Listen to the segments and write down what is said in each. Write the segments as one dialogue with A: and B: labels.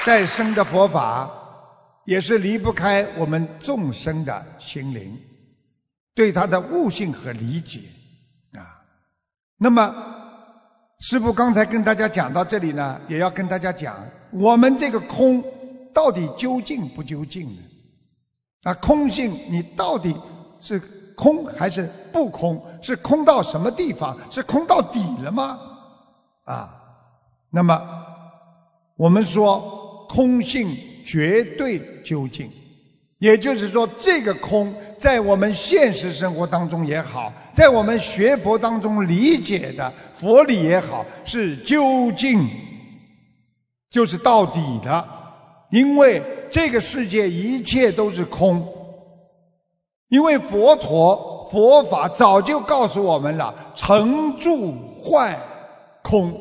A: 再生的佛法，也是离不开我们众生的心灵，对它的悟性和理解啊。那么，师父刚才跟大家讲到这里呢，也要跟大家讲，我们这个空到底究竟不究竟呢？啊，空性你到底是空还是不空？是空到什么地方？是空到底了吗？啊，那么我们说空性绝对究竟，也就是说，这个空在我们现实生活当中也好，在我们学佛当中理解的佛理也好，是究竟，就是到底的。因为这个世界一切都是空，因为佛陀佛法早就告诉我们了，成住坏空。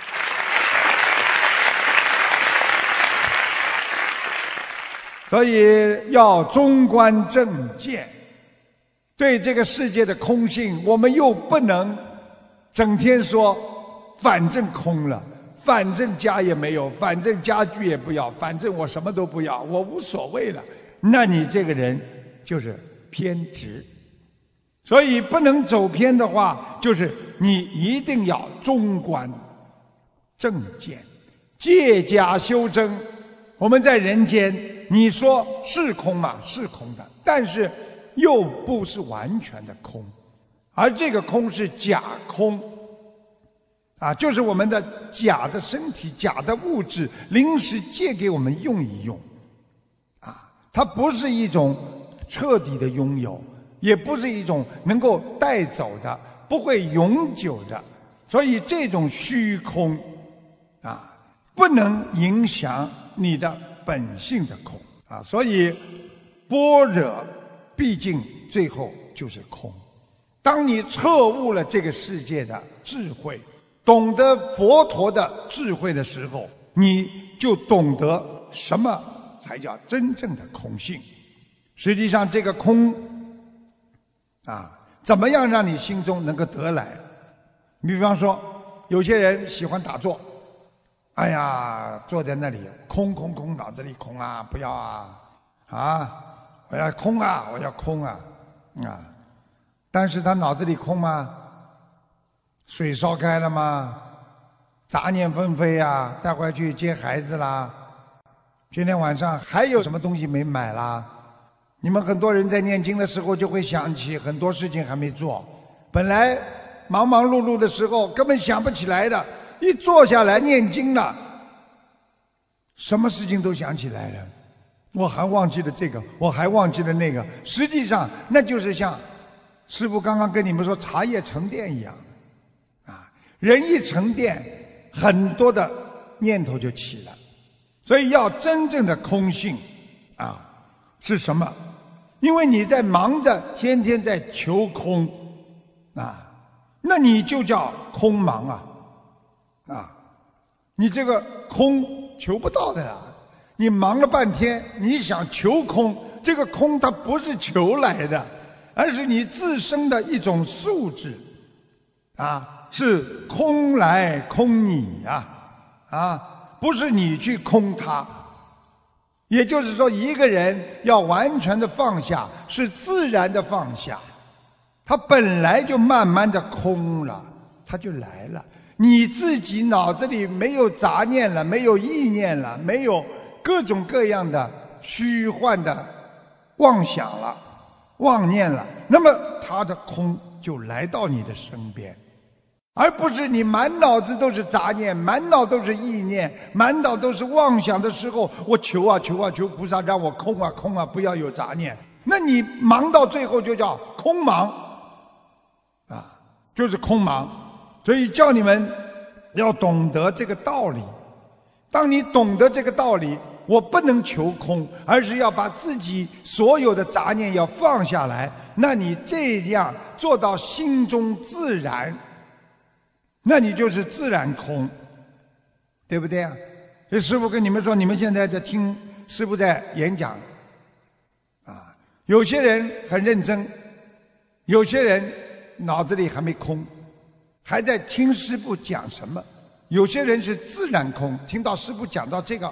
A: 所以要中观正见，对这个世界的空性，我们又不能整天说反正空了，反正家也没有，反正家具也不要，反正我什么都不要，我无所谓了。那你这个人就是偏执。所以不能走偏的话，就是你一定要中观正见，戒家修真。我们在人间，你说是空嘛，是空的，但是又不是完全的空，而这个空是假空啊，就是我们的假的身体、假的物质临时借给我们用一用啊，它不是一种彻底的拥有，也不是一种能够带走的、不会永久的，所以这种虚空啊，不能影响你的本性的空啊，所以般若毕竟最后就是空。当你彻悟了这个世界的智慧，懂得佛陀的智慧的时候，你就懂得什么才叫真正的空性。实际上这个空啊，怎么样让你心中能够得来？你比方说有些人喜欢打坐，哎呀，坐在那里空，脑子里空啊，不要啊，我要空啊，我要空啊，啊！但是他脑子里空吗？水烧开了吗？杂念纷飞啊，带回去接孩子啦。今天晚上还有什么东西没买啦？你们很多人在念经的时候就会想起很多事情还没做，本来忙忙碌碌的时候根本想不起来的，一坐下来念经了，什么事情都想起来了。我还忘记了这个，我还忘记了那个。实际上那就是像师父刚刚跟你们说茶叶沉淀一样啊，人一沉淀，很多的念头就起了。所以要真正的空性啊，是什么？因为你在忙着天天在求空啊，那你就叫空忙啊，你这个空求不到的啦。你忙了半天，你想求空，这个空它不是求来的，而是你自身的一种素质啊，是空来空你啊，不是你去空它。也就是说，一个人要完全的放下，是自然的放下，他本来就慢慢的空了，他就来了。你自己脑子里没有杂念了，没有意念了，没有各种各样的虚幻的妄想了、妄念了，那么他的空就来到你的身边。而不是你满脑子都是杂念，满脑都是意念，满脑都是妄想的时候，我求啊求啊求菩萨让我空啊空啊，不要有杂念。那你忙到最后就叫空忙啊，就是空忙。所以叫你们要懂得这个道理。当你懂得这个道理，我不能求空，而是要把自己所有的杂念要放下来。那你这样做到心中自然，那你就是自然空，对不对啊？所以师父跟你们说，你们现在在听师父在演讲啊，有些人很认真，有些人脑子里还没空，还在听师父讲什么。有些人是自然空，听到师父讲到这个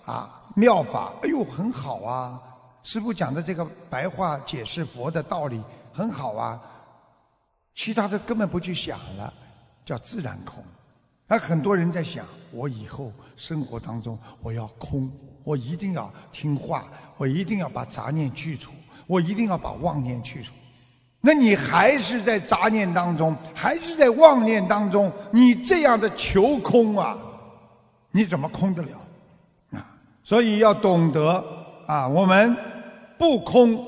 A: 妙法，哎呦很好啊，师父讲的这个白话解释佛的道理很好啊，其他的根本不去想了，叫自然空。而很多人在想，我以后生活当中我要空，我一定要听话，我一定要把杂念去除，我一定要把妄念去除。那你还是在杂念当中，还是在妄念当中，你这样的求空啊，你怎么空得了啊？所以要懂得我们不空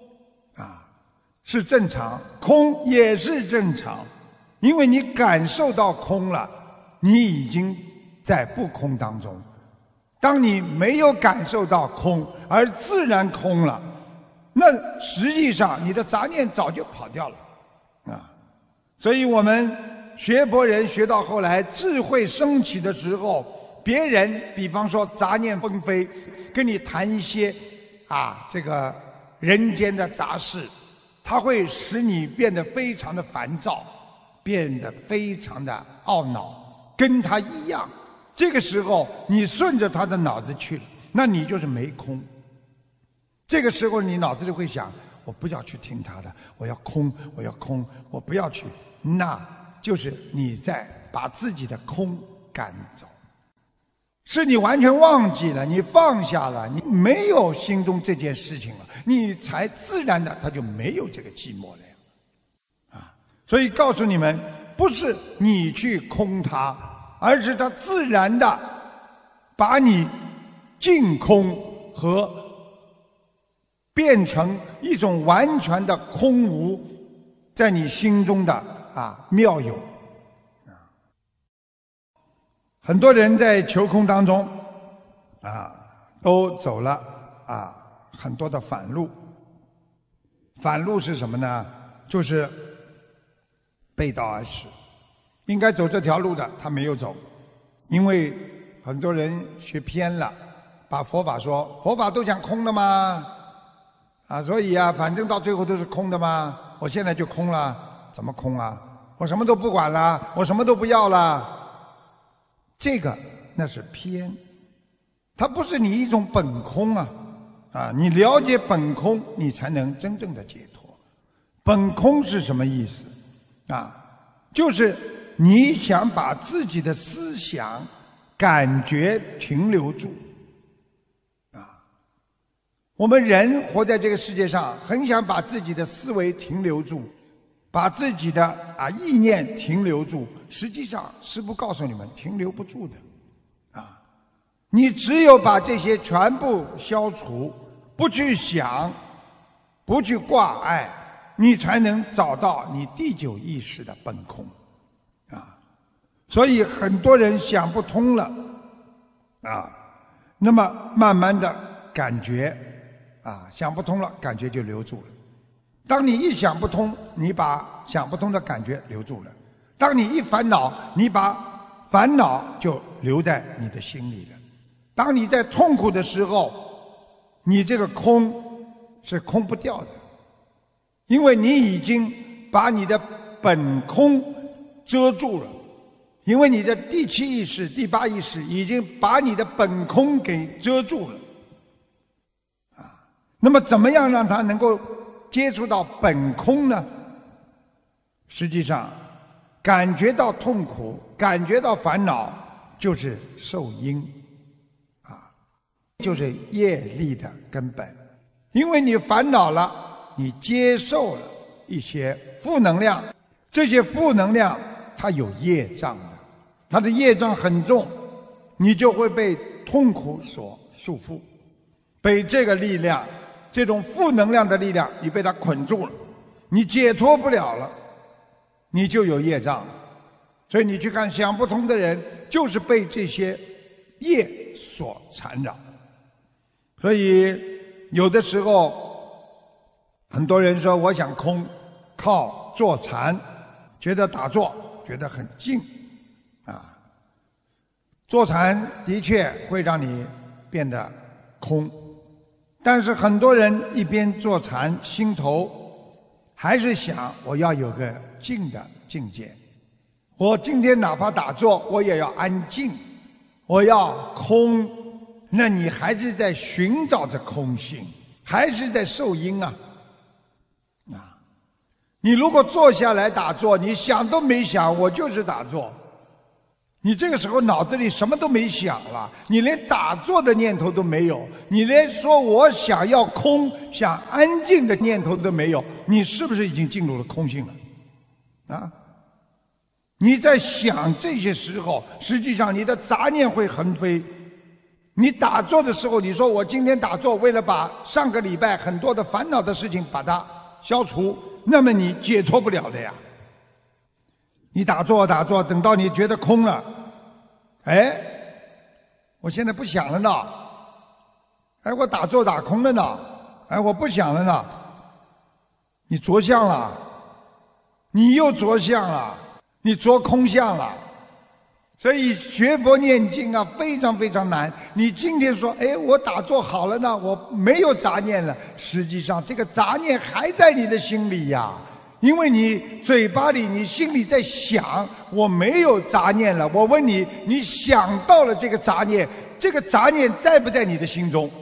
A: 是正常，空也是正常，因为你感受到空了，你已经在不空当中。当你没有感受到空而自然空了，那实际上你的杂念早就跑掉了所以我们学佛人学到后来智慧升起的时候，别人比方说杂念纷飞，跟你谈一些这个人间的杂事，它会使你变得非常的烦躁，变得非常的懊恼，跟他一样。这个时候你顺着他的脑子去了，那你就是没空。这个时候你脑子里会想，我不要去听他的，我要空，我要空，我不要去，那就是你在把自己的空赶走，是你完全忘记了，你放下了，你没有心中这件事情了，你才自然的他就没有这个寂寞了所以告诉你们，不是你去空它，而是它自然的把你净空和变成一种完全的空无，在你心中的妙有很多人在求空当中都走了很多的反路。反路是什么呢？就是背道而驰。应该走这条路的他没有走，因为很多人学偏了，把佛法说佛法都讲空的吗？所以反正到最后都是空的吗？我现在就空了，怎么空啊？我什么都不管了，我什么都不要了。这个那是偏，它不是你一种本空你了解本空，你才能真正的解脱。本空是什么意思就是你想把自己的思想感觉停留住我们人活在这个世界上，很想把自己的思维停留住，把自己的意念停留住。实际上师父告诉你们，停留不住的你只有把这些全部消除，不去想，不去挂碍，你才能找到你第九意识的本空所以很多人想不通了那么慢慢的感觉想不通了，感觉就留住了。当你一想不通，你把想不通的感觉留住了。当你一烦恼，你把烦恼就留在你的心里了。当你在痛苦的时候，你这个空是空不掉的，因为你已经把你的本空遮住了，因为你的第七意识、第八意识已经把你的本空给遮住了那么怎么样让它能够接触到本空呢？实际上感觉到痛苦，感觉到烦恼，就是受因就是业力的根本。因为你烦恼了，你接受了一些负能量，这些负能量它有业障的，它的业障很重，你就会被痛苦所束缚，被这个力量，这种负能量的力量，你被它捆住了，你解脱不了了，你就有业障。所以你去看想不通的人，就是被这些业所缠绕。所以有的时候很多人说我想空，靠坐禅，觉得打坐觉得很静坐禅的确会让你变得空，但是很多人一边坐禅，心头还是想我要有个静的境界，我今天哪怕打坐我也要安静，我要空， 那你还是在寻找着空性，还是在受因啊。你如果坐下来打坐，你想都没想，我就是打坐，你这个时候脑子里什么都没想了，你连打坐的念头都没有，你连说我想要空、想安静的念头都没有，你是不是已经进入了空性了？啊？你在想这些时候，实际上你的杂念会横飞。你打坐的时候，你说我今天打坐，为了把上个礼拜很多的烦恼的事情把它消除，那么你解脱不了的呀。你打坐，等到你觉得空了，哎，我现在不想了呢，哎，我打坐打空了呢，哎，我不想了呢，你着相了，你又着相了，你着空相了。所以学佛念经啊，非常非常难。你今天说，哎，我打坐好了呢，我没有杂念了，实际上这个杂念还在你的心里呀。因为你嘴巴里、你心里在想，我没有杂念了。我问你，你想到了这个杂念，这个杂念在不在你的心中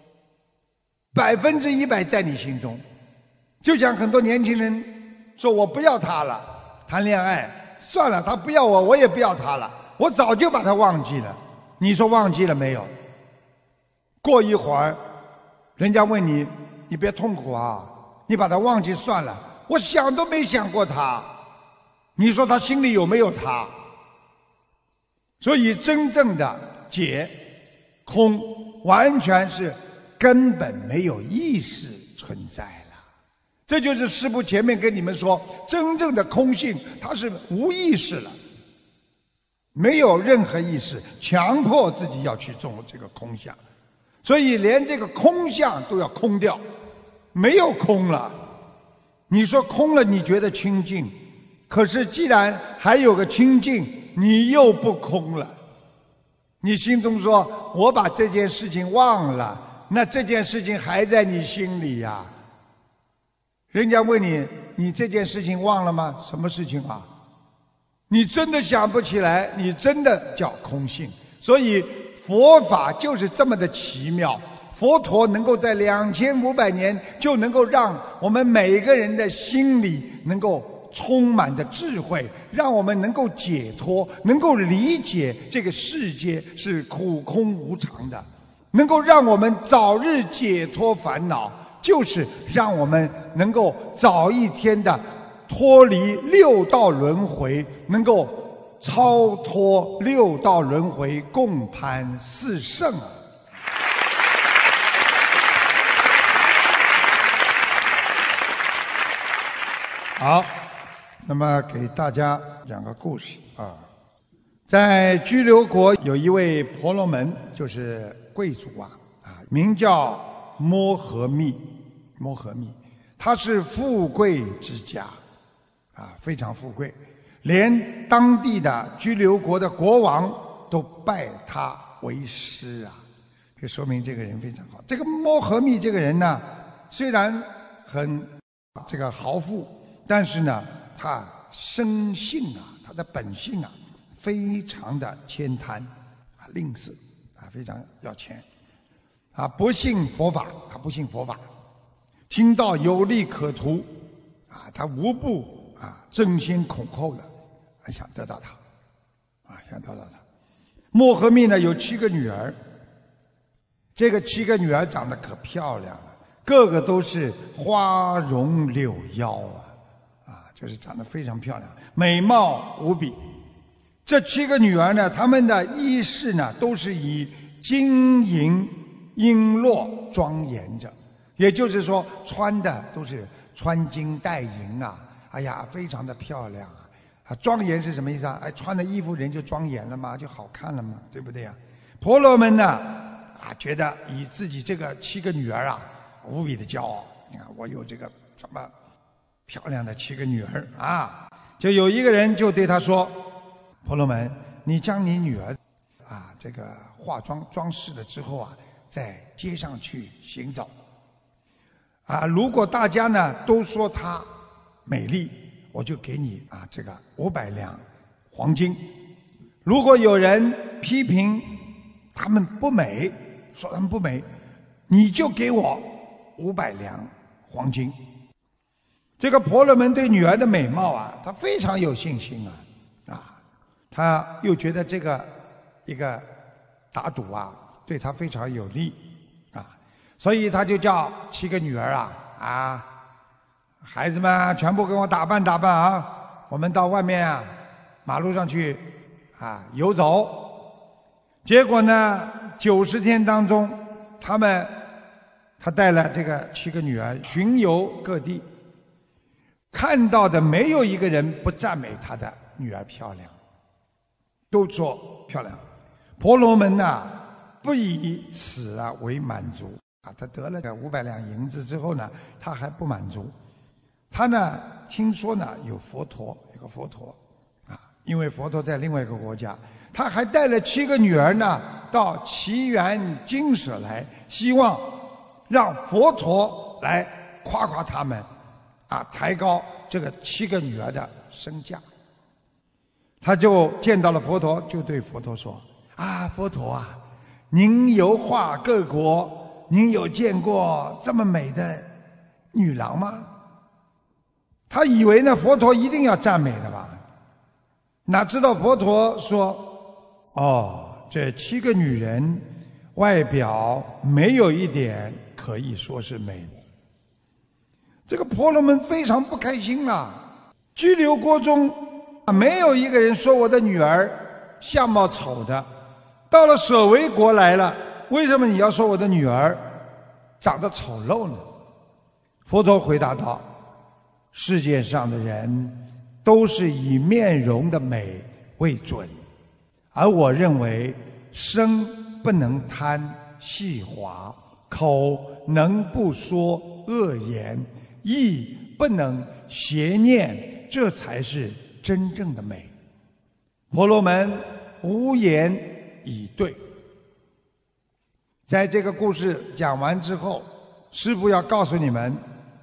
A: ？100%在你心中。就像很多年轻人说，我不要他了，谈恋爱算了，他不要我，我也不要他了，我早就把他忘记了。你说忘记了没有？过一会儿，人家问你，你别痛苦啊，你把他忘记算了。我想都没想过他，你说他心里有没有他？所以真正的解空，完全是根本没有意识存在了。这就是师父前面跟你们说，真正的空性它是无意识了，没有任何意识，强迫自己要去种这个空相，所以连这个空相都要空掉，没有空了。你说空了，你觉得清净，可是既然还有个清净，你又不空了。你心中说我把这件事情忘了，那这件事情还在你心里呀。人家问你，你这件事情忘了吗？什么事情啊？你真的想不起来，你真的叫空性。所以佛法就是这么的奇妙。佛陀能够在2500年就能够让我们每个人的心里能够充满着智慧，让我们能够解脱，能够理解这个世界是苦空无常的，能够让我们早日解脱烦恼，就是让我们能够早一天的脱离六道轮回，能够超脱六道轮回，共攀四圣啊！好，那么给大家讲个故事啊。在居留国有一位婆罗门，就是贵族名叫摩诃密。他是富贵之家非常富贵，连当地的居留国的国王都拜他为师这说明这个人非常好。这个摩诃密这个人呢，虽然很这个豪富，但是呢，他生性他的本性非常的悭贪吝啬非常要钱不信佛法，他不信佛法。听到有利可图他无不争先恐后的想得到他想得到他。摩诃密呢有7个女儿，这个7个女儿长得可漂亮了，个个都是花容柳腰就是长得非常漂亮，美貌无比。这7个女儿呢，她们的衣饰呢，都是以金银璎珞庄严着，也就是说，穿的都是穿金戴银哎呀，非常的漂亮庄严是什么意思穿的衣服人就庄严了嘛，就好看了嘛，对不对婆罗门呢觉得以自己这个7个女儿无比的骄傲。你看我有这个这么漂亮的7个女儿就有一个人就对他说：“婆罗门，你将你女儿这个化妆装饰了之后在街上去行走如果大家呢都说她美丽，我就给你这个500两黄金；如果有人批评她们不美， 说他们不美，你就给我500两黄金。这个婆罗门对女儿的美貌啊，他非常有信心他又觉得这个一个打赌啊，对他非常有利所以他就叫7个女儿孩子们全部给我打扮打扮我们到外面马路上去游走。结果呢90天当中，他带了这个7个女儿巡游各地，看到的没有一个人不赞美他的女儿漂亮，都说漂亮。婆罗门不以此为满足他得了500两银子之后呢，他还不满足。他呢听说呢有佛陀，有个佛陀因为佛陀在另外一个国家，他还带了7个女儿呢到祇园精舍来，希望让佛陀来夸夸他们抬高这个7个女儿的身价。他就见到了佛陀，就对佛陀说佛陀您游化各国，您有见过这么美的女郎吗？他以为呢佛陀一定要赞美的吧，哪知道佛陀说这7个女人外表没有一点可以说是美的。这个婆罗门非常不开心拘留国中没有一个人说我的女儿相貌丑的，到了舍卫国来了，为什么你要说我的女儿长得丑陋呢？佛陀回答道，世界上的人都是以面容的美为准，而我认为身不能贪细滑，口能不说恶言，意不能邪念，这才是真正的美。婆罗门无言以对。在这个故事讲完之后，师父要告诉你们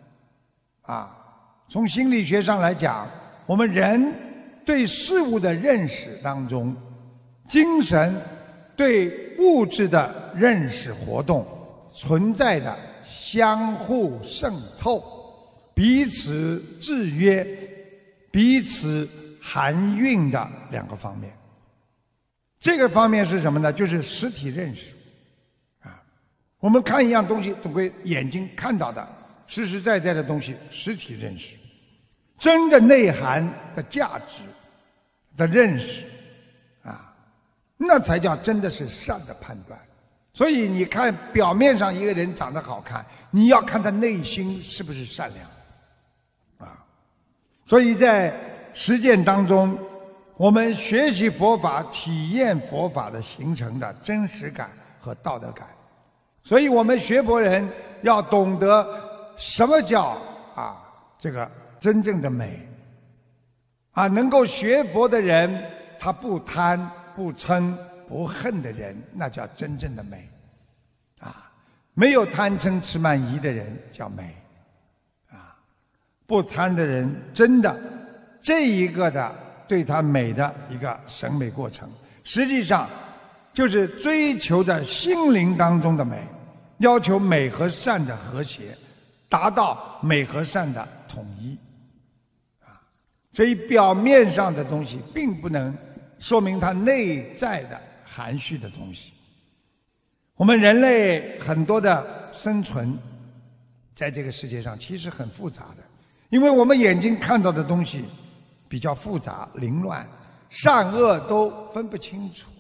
A: 从心理学上来讲，我们人对事物的认识当中，精神对物质的认识活动存在的相互渗透、彼此制约、彼此含蕴的2个方面。这个方面是什么呢？就是实体认识我们看一样东西，总归眼睛看到的实实在在的东西，实体认识。真的内涵的价值的认识那才叫真的是善的判断。所以你看表面上一个人长得好看，你要看他内心是不是善良所以在实践当中，我们学习佛法、体验佛法的形成的真实感和道德感。所以我们学佛人要懂得什么叫这个真正的美能够学佛的人，他不贪不嗔不恨的人，那叫真正的美没有贪嗔痴慢疑的人叫美不贪的人，真的这一个的对他美的一个审美过程，实际上就是追求的心灵当中的美，要求美和善的和谐，达到美和善的统一所以表面上的东西并不能说明它内在的含蓄的东西。我们人类很多的生存在这个世界上其实很复杂的，因为我们眼睛看到的东西比较复杂凌乱，善恶都分不清楚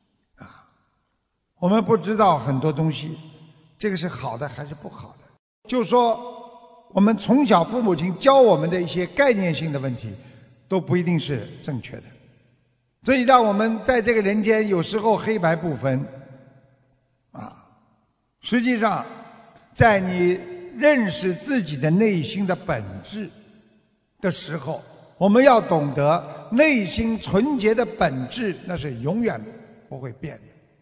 A: 我们不知道很多东西这个是好的还是不好的。就说我们从小父母亲教我们的一些概念性的问题都不一定是正确的，所以让我们在这个人间有时候黑白不分实际上在你认识自己的内心的本质的时候，我们要懂得内心纯洁的本质那是永远不会变的。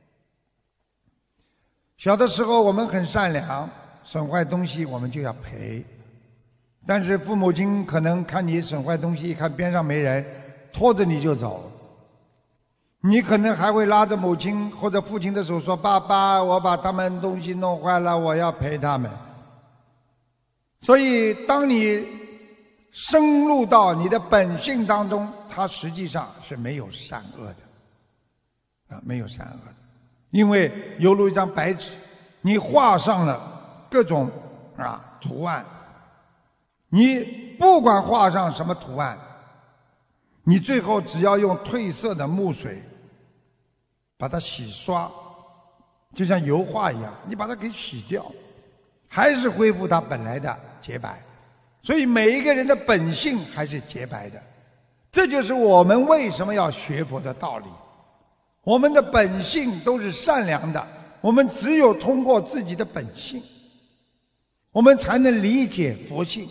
A: 小的时候我们很善良，损坏东西我们就要赔，但是父母亲可能看你损坏东西，看边上没人，拖着你就走。 你可能还会拉着母亲或者父亲的手说：“爸爸，我把他们东西弄坏了，我要陪他们。”所以，当你深入到你的本性当中，它实际上是没有善恶的，没有善恶的，因为犹如一张白纸，你画上了各种图案，你不管画上什么图案，你最后只要用褪色的墨水把它洗刷，就像油画一样，你把它给洗掉，还是恢复它本来的洁白。所以每一个人的本性还是洁白的，这就是我们为什么要学佛的道理。我们的本性都是善良的，我们只有通过自己的本性，我们才能理解佛性。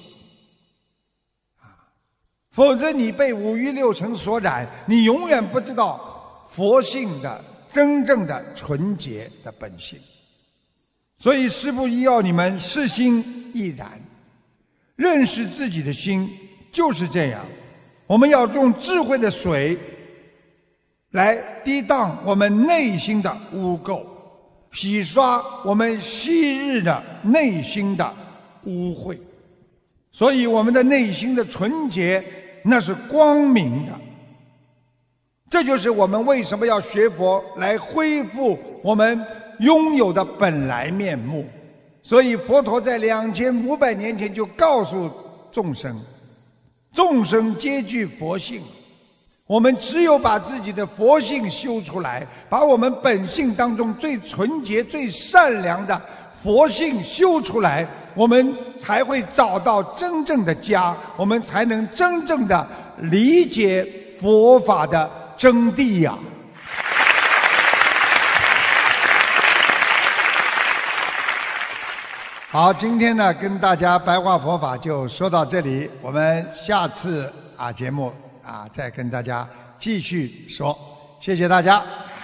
A: 否则你被五欲六尘所染，你永远不知道佛性的真正的纯洁的本性。所以师父要你们是心亦然，认识自己的心就是这样。我们要用智慧的水来涤荡我们内心的污垢，洗刷我们昔日的内心的污秽。所以我们的内心的纯洁那是光明的，这就是我们为什么要学佛，来恢复我们拥有的本来面目。所以佛陀在2500年前就告诉众生，众生皆具佛性，我们只有把自己的佛性修出来，把我们本性当中最纯洁最善良的佛性修出来，我们才会找到真正的家，我们才能真正的理解佛法的真谛呀。好，今天呢跟大家白话佛法就说到这里，我们下次节目再跟大家继续说，谢谢大家。